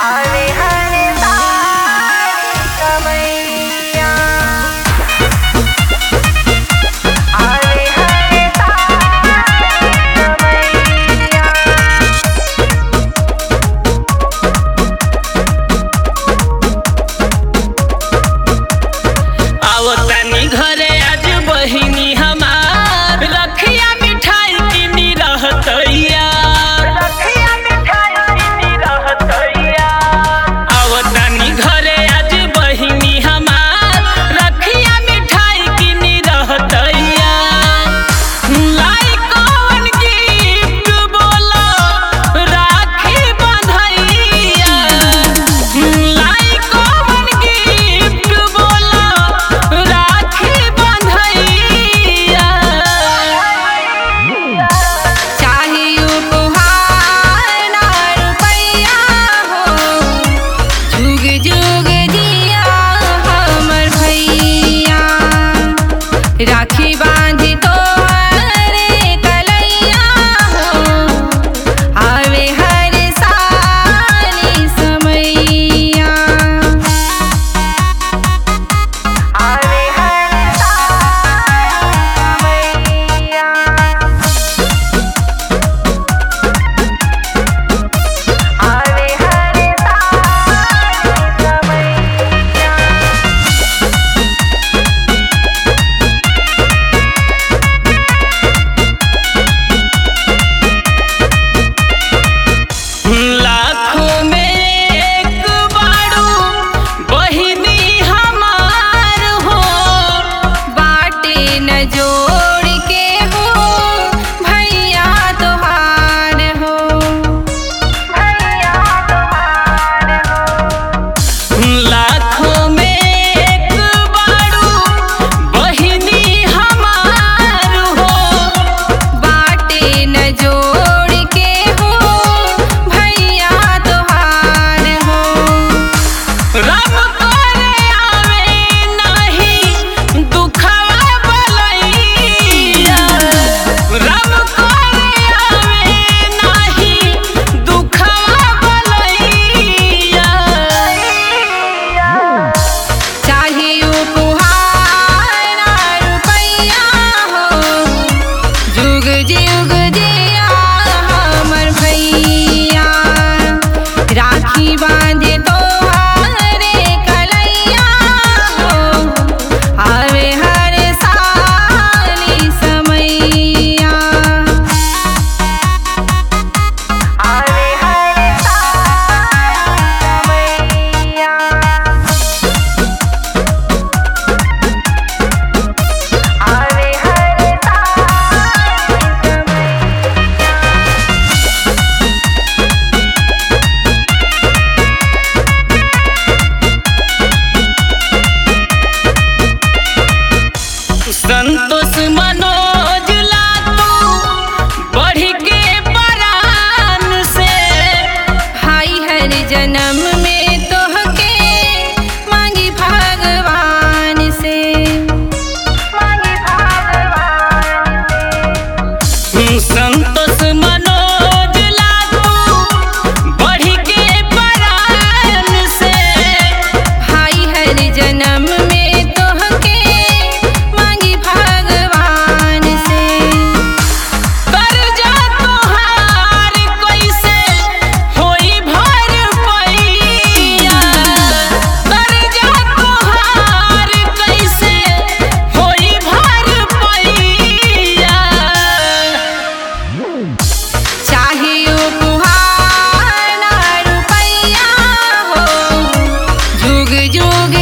आवे हर साल कमैया आवे हर साल कमैया आवतानी घरे आज बहिनी हमार रखिया मिठाई किनी रहतैया आवतानी घरे आज बहिनी हमार रखिया मिठाई किनी रहतैया लाई कौन गिफ्ट बोलो राखी बंधैया लाई कौन गिफ्ट बोलो राखी बंधैया चाहे उपहार ना रुपैया हो जुग जुग जिया हमर भैया राखी बांधी तोहरे कलैया हो आवे हर साल समैया आवे हर साल समैया आवे हर साल समैया लाखों में एक बारू बहिनी हमार हो बाटे न जोड़ के हो भैया तोहार हो भैया तोहार हो लाखों में एक बारू बहिनी हमार हो बाटे न जोड़ के हो भैया तोहार हो रब करे आवे नहीं दुखवा बलैया रब करे आवे नहीं दुखवा बलैया चाहे उपहार ना रुपैया हो जुग जुग जिया हमर भैया राखी बांधे तोहरे कलैया हो आवे हर साल समैया आवे हर साल समैया आवे हर साल संतोष मनोज ला तू बढ़ के परान से भाई हर जन्म में तोहके मांगी भगवान से मांगी भगवान से संतोष मनोज ला तू बढ़ के परान से भाई हर जन्म में तोहके मांगी भगवान से कर्जा तोहार कैसे होई भरपैया कर्जा तोहार कैसे होई भरपैया चाहे उपहार ना रुपैया हो जुग जुग